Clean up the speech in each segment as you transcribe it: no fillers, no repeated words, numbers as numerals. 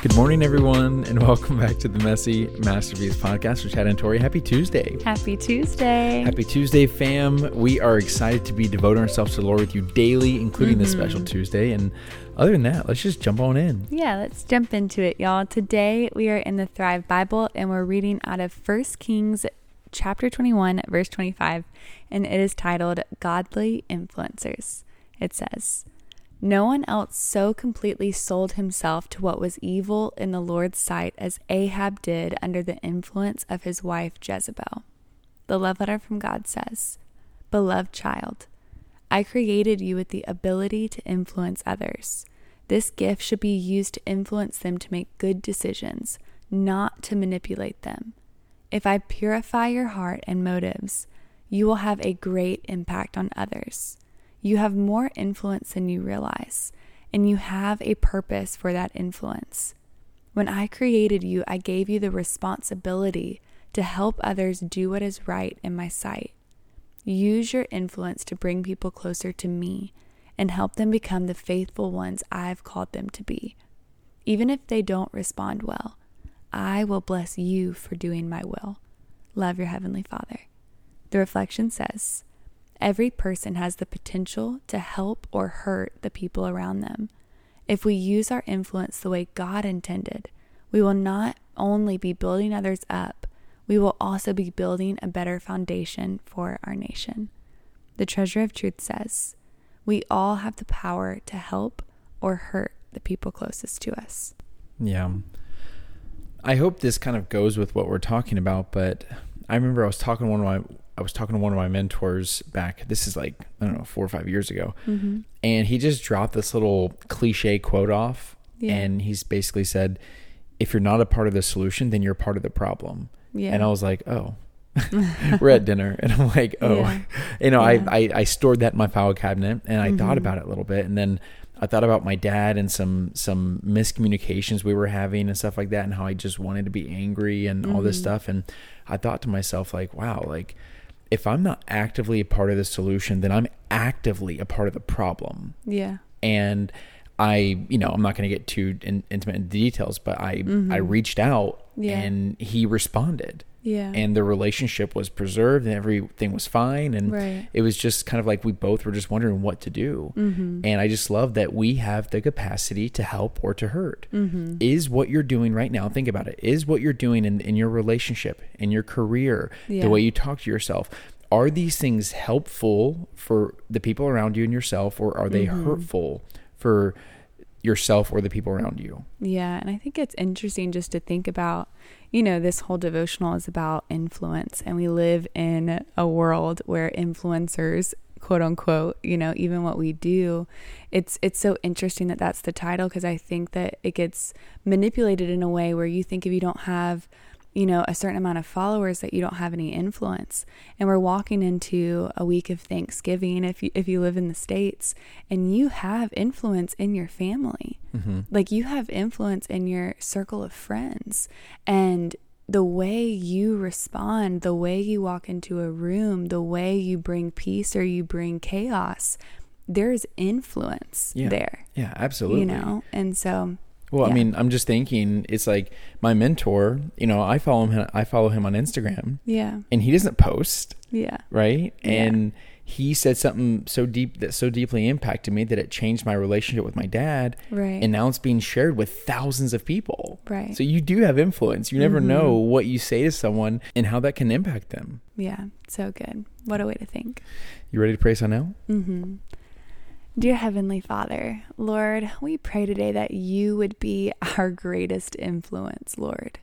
Good morning, everyone, and welcome back to the Messy Masterpiece Podcast with Chad and Tori. Happy Tuesday. Happy Tuesday. Happy Tuesday, fam. We are excited to be devoting ourselves to the Lord with you daily, including this special Tuesday. And other than that, let's just jump on in. Yeah, let's jump into it, y'all. Today, we are in the Thrive Bible, and we're reading out of 1 Kings chapter 21, verse 25, and it is titled, Godly Influencers. It says, "No one else so completely sold himself to what was evil in the Lord's sight as Ahab did under the influence of his wife Jezebel." The love letter from God says, "Beloved child, I created you with the ability to influence others. This gift should be used to influence them to make good decisions, not to manipulate them. If I purify your heart and motives, you will have a great impact on others. You have more influence than you realize, and you have a purpose for that influence. When I created you, I gave you the responsibility to help others do what is right in my sight. Use your influence to bring people closer to me and help them become the faithful ones I've called them to be. Even if they don't respond well, I will bless you for doing my will. Love your Heavenly Father." The reflection says, every person has the potential to help or hurt the people around them. If we use our influence the way God intended, we will not only be building others up, we will also be building a better foundation for our nation. The Treasure of Truth says, we all have the power to help or hurt the people closest to us. Yeah. I hope this kind of goes with what we're talking about, but I remember I was talking to one of my mentors back, this is like, 4 or 5 years ago. Mm-hmm. And he just dropped this little cliche quote off. Yeah. And he's basically said, if you're not a part of the solution, then you're part of the problem. Yeah. And I was like, oh, we're at dinner. And I'm like, oh, yeah. I stored that in my file cabinet and I thought about it a little bit. And then I thought about my dad and some miscommunications we were having and stuff like that, and how I just wanted to be angry and all this stuff. And I thought to myself, like, wow, like, if I'm not actively a part of the solution, then I'm actively a part of the problem. Yeah. And I'm not going to get too intimate in the details, but I reached out and he responded. Yeah. And the relationship was preserved and everything was fine. And it was just kind of like we both were just wondering what to do. Mm-hmm. And I just love that we have the capacity to help or to hurt. Mm-hmm. Is what you're doing right now, think about it, is what you're doing in your relationship, in your career, the way you talk to yourself, are these things helpful for the people around you and yourself, or are they hurtful for yourself or the people around you? Yeah. And I think it's interesting just to think about, this whole devotional is about influence, and we live in a world where influencers, quote unquote, even what we do, it's so interesting that that's the title, because I think that it gets manipulated in a way where you think if you don't have a certain amount of followers that you don't have any influence. And we're walking into a week of Thanksgiving if you live in the States, and you have influence in your family. Mm-hmm. Like, you have influence in your circle of friends, and the way you respond, the way you walk into a room, the way you bring peace or you bring chaos, there's influence there. Yeah, absolutely. And so... Well, I mean, I'm just thinking, it's like my mentor, I follow him on Instagram. Yeah. And he doesn't post. Yeah. Right. And he said something so deeply impacted me that it changed my relationship with my dad. Right. And now it's being shared with thousands of people. Right. So you do have influence. You never know what you say to someone and how that can impact them. Yeah. So good. What a way to think. You ready to pray some now? Mm-hmm. Dear Heavenly Father, Lord, we pray today that you would be our greatest influence, Lord.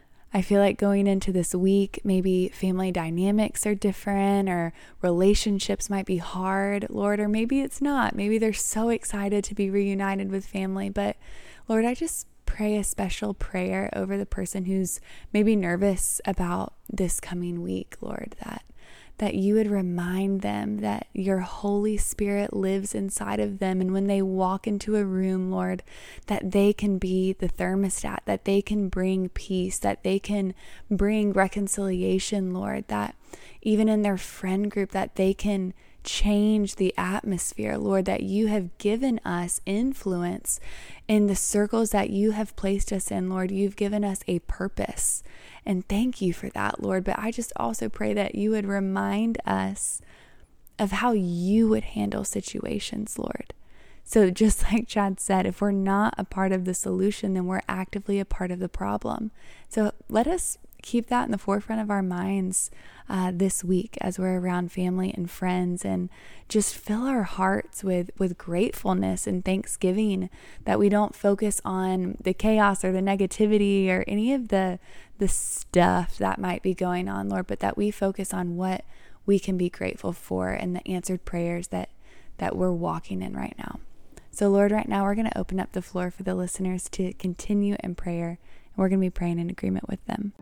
I feel like going into this week, maybe family dynamics are different, or relationships might be hard, Lord, or maybe it's not. Maybe they're so excited to be reunited with family. But Lord, I just pray a special prayer over the person who's maybe nervous about this coming week, Lord, that you would remind them that your Holy Spirit lives inside of them. And when they walk into a room, Lord, that they can be the thermostat, that they can bring peace, that they can bring reconciliation, Lord, that even in their friend group, that they can change the atmosphere, Lord, that you have given us influence in the circles that you have placed us in, Lord. You've given us a purpose, and thank you for that, Lord. But I just also pray that you would remind us of how you would handle situations, Lord. So just like Chad said, if we're not a part of the solution, then we're actively a part of the problem. So let us keep that in the forefront of our minds this week as we're around family and friends, and just fill our hearts with gratefulness and thanksgiving, that we don't focus on the chaos or the negativity or any of the stuff that might be going on, Lord, but that we focus on what we can be grateful for and the answered prayers that we're walking in right now. So Lord, right now we're going to open up the floor for the listeners to continue in prayer, and we're going to be praying in agreement with them.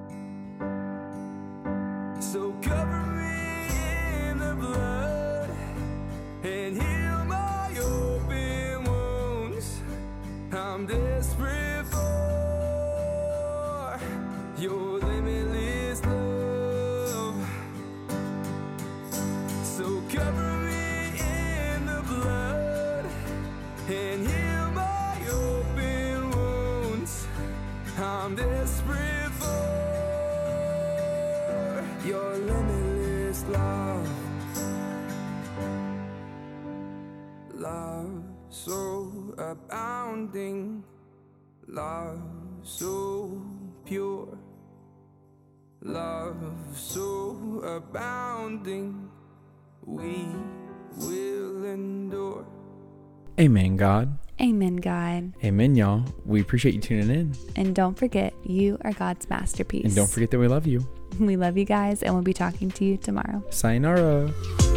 So cover me in the blood and heal my open wounds. I'm desperate for your limitless love. So cover me in the blood and heal my open wounds. I'm desperate for your limitless love. Love so abounding, love so pure, love so abounding, we will endure. Amen, God. Amen, God. Amen, y'all. We appreciate you tuning in. And don't forget, you are God's masterpiece. And don't forget that we love you. We love you guys, and we'll be talking to you tomorrow. Sayonara.